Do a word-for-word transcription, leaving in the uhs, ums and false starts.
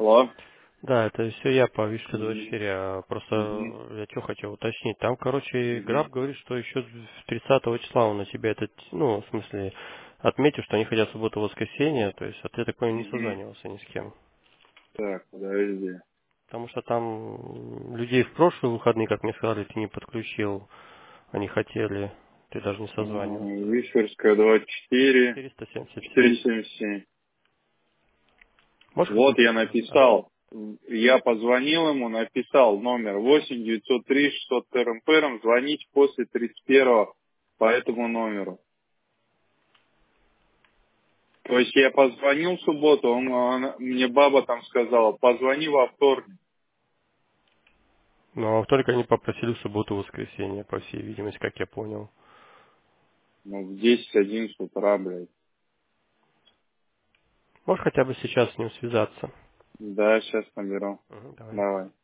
Алло. Да, это все я по Вишке двадцать Мгм. четыре. А просто Мгм. я что хотел уточнить. Там, короче, Мгм. Граб говорит, что еще тридцатого числа он на себя этот, ну, в смысле, отметил, что они хотят субботу-воскресенье. То есть, а ты, я так понял, не Мгм. созванивался ни с кем. Так, подожди. Потому что там людей в прошлые выходные, как мне сказали, ты не подключил. Они хотели. Ты даже не М, созванивался. Вишерская двадцать четыре, четыреста семьдесят семь. четыреста семьдесят семь. Можешь Вот я выключить его? Ага. написал. Я позвонил ему, написал номер восемь девятьсот три шестьсот пыром пыром, звонить после тридцать первого по этому номеру. То есть я позвонил в субботу, он, он- мне баба там сказала, позвони во вторник. Ну, а только они попросили в субботу-воскресенье, по всей видимости, как я понял. Ну, в десять-одиннадцать утра, блядь. Можешь хотя бы сейчас с ним связаться? Да, сейчас наберу. Мгм, давай. Давай.